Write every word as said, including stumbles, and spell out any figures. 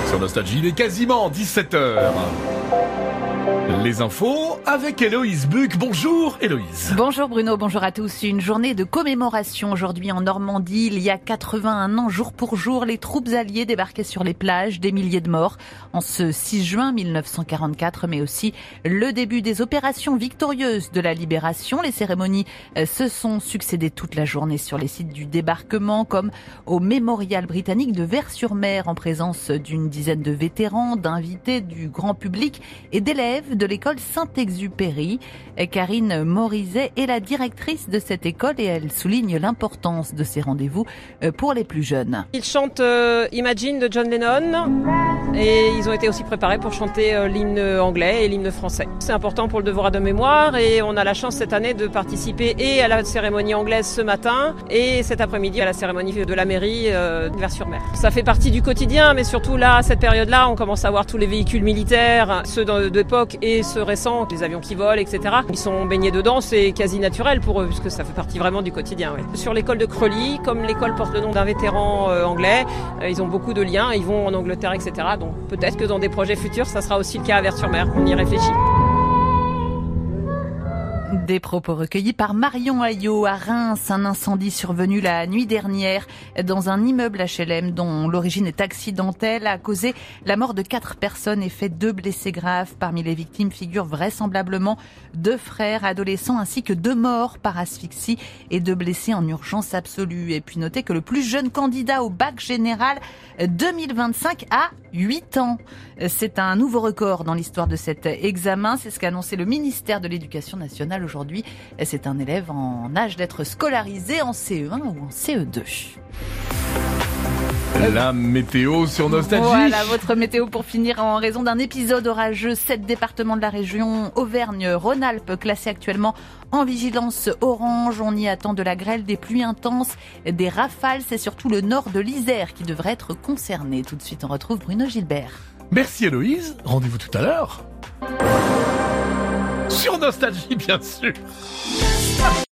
Sur Nostalgie, il est quasiment dix-sept heures. Les infos avec Héloïse Buck. Bonjour Héloïse. Bonjour Bruno, bonjour à tous. Une journée de commémoration aujourd'hui en Normandie. Il y a quatre-vingt-un ans, jour pour jour, les troupes alliées débarquaient sur les plages, des milliers de morts. En ce six juin mille neuf cent quarante-quatre, mais aussi le début des opérations victorieuses de la libération. Les cérémonies se sont succédées toute la journée sur les sites du débarquement, comme au Mémorial britannique de Vers-sur-Mer, en présence d'une dizaine de vétérans, d'invités, du grand public et d'élèves de l'école Saint-Exupéry. Karine Morizet est la directrice de cette école et elle souligne l'importance de ces rendez-vous pour les plus jeunes. Ils chantent euh, Imagine de John Lennon et ils ont été aussi préparés pour chanter euh, l'hymne anglais et l'hymne français. C'est important pour le devoir de mémoire et on a la chance cette année de participer et à la cérémonie anglaise ce matin et cet après-midi à la cérémonie de la mairie euh, de Vers-sur-Mer. Ça fait partie du quotidien, mais surtout là, à cette période-là, on commence à voir tous les véhicules militaires, ceux d'époque et ceux récents, les avions qui volent, et cetera. Ils sont baignés dedans, c'est quasi naturel pour eux, puisque ça fait partie vraiment du quotidien. Oui. Sur l'école de Creully, comme l'école porte le nom d'un vétéran euh, anglais, euh, ils ont beaucoup de liens, ils vont en Angleterre, et cetera. Donc peut-être que dans des projets futurs, ça sera aussi le cas à Vers-sur-Mer. On y réfléchit. Des propos recueillis par Marion Ayot à Reims. Un incendie survenu la nuit dernière dans un immeuble H L M dont l'origine est accidentelle a causé la mort de quatre personnes et fait deux blessés graves. Parmi les victimes figurent vraisemblablement deux frères adolescents ainsi que deux morts par asphyxie et deux blessés en urgence absolue. Et puis notez que le plus jeune candidat au bac général deux mille vingt-cinq a huit ans. C'est un nouveau record dans l'histoire de cet examen. C'est ce qu'a annoncé le ministère de l'Éducation nationale aujourd'hui. C'est un élève en âge d'être scolarisé en C E un ou en C E deux. La météo sur Nostalgie. Voilà votre météo pour finir. En raison d'un épisode orageux, sept départements de la région Auvergne-Rhône-Alpes classés actuellement en vigilance orange. On y attend de la grêle, des pluies intenses, des rafales. C'est surtout le nord de l'Isère qui devrait être concerné. Tout de suite, on retrouve Bruno Gilbert. Merci Héloïse. Rendez-vous tout à l'heure. Sur Nostalgie, bien sûr.